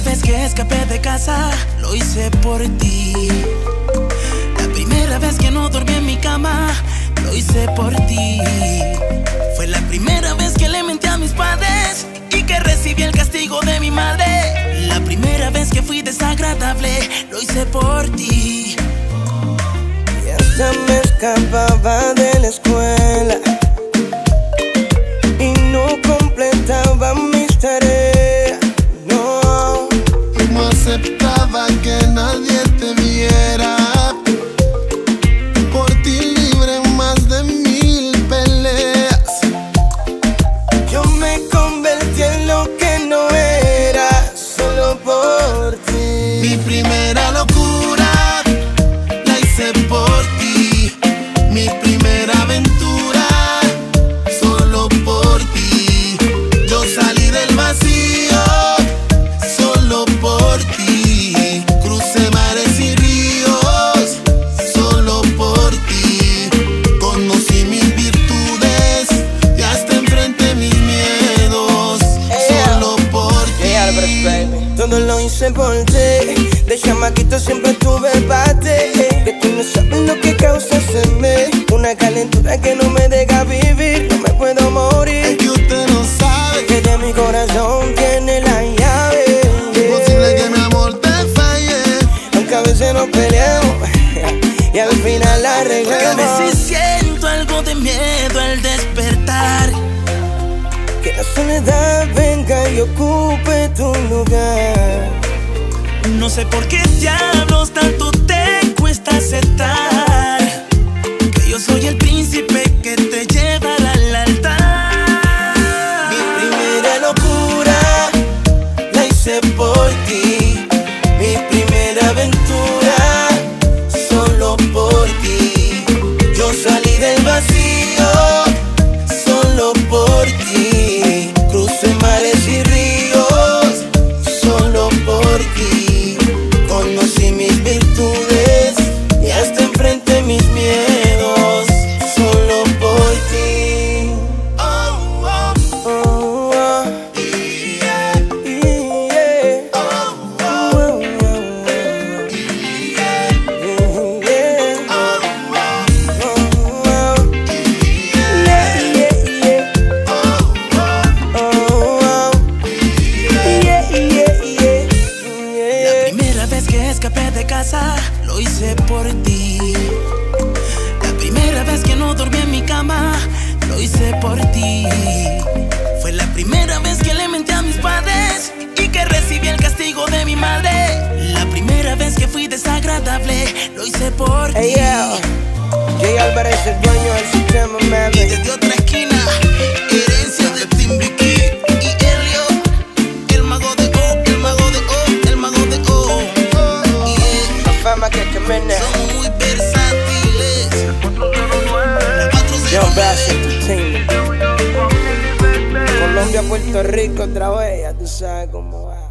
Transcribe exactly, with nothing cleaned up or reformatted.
vez que escapé de casa, lo hice por ti. La primera vez que no dormí en mi cama, lo hice por ti. Fue la primera vez que le mentí a mis padres y que recibí el castigo de mi madre. La primera vez que fui desagradable, lo hice por ti. Y hasta me escapaba de la escuela y no completaba mis tareas, no. Y no aceptaba que nadie te viera. Por ti libre en más de mil peleas. Yo me convertí en lo que no era, solo por ti. Mi primera locura la hice por ti. Mi primera aventura solo por ti. Yo salí del vacío solo por ti. Crucé mares y ríos solo por ti. Conocí mis virtudes y hasta enfrenté mis miedos solo por ti. Todo lo hice por ti. De chamaquito siempre tuve bate. Que tú no sabes lo que causas en mí. Una calentura que no me deja vivir. No me puedo morir. Es que usted no sabe que de mi corazón tiene la llave. imposible que mi amor te falle. Aunque a veces nos peleamos y al final la arreglamos. A veces siento algo de miedo al despertar. Que la soledad venga y ocupe tu lugar. No sé por qué diablos tanto te cuesta aceptar que yo soy el príncipe que te llevará al altar. Mi primera locura la hice por ti. Mi primera aventura solo por ti. Yo salí del vacío solo por ti. Crucé mares y ríos solo por ti. Conocí mis virtudes y hasta enfrenté mis miedos solo por ti. Oh, oh, Oh, oh, yeah, yeah. oh, Oh, oh, oh, yeah, yeah. Yeah. oh, oh, Oh, oh. yeah, Yeah, yeah, yeah. oh, oh, Oh, oh. yeah. Yeah, yeah, yeah. La Yeah. primera vez que escapé de casa, lo hice por ti. La primera vez que no dormí en mi cama, lo hice por ti. Fue la primera vez que le mentí a mis padres y que recibí el castigo de mi madre. La primera vez que fui desagradable, lo hice por Hey, ti. yo. Jay Álvarez, el dueño del sistema, Y mami. desde otra esquina, herencia de Timbiquí y Helio, el mago de O, el mago de O, el mago de O. Yeah. La fama que camina. Somos muy versátiles. La Young Bass cuatro cero nueve. Entertainment. Colombia, Puerto Rico, otra vez, ya tú sabes cómo va.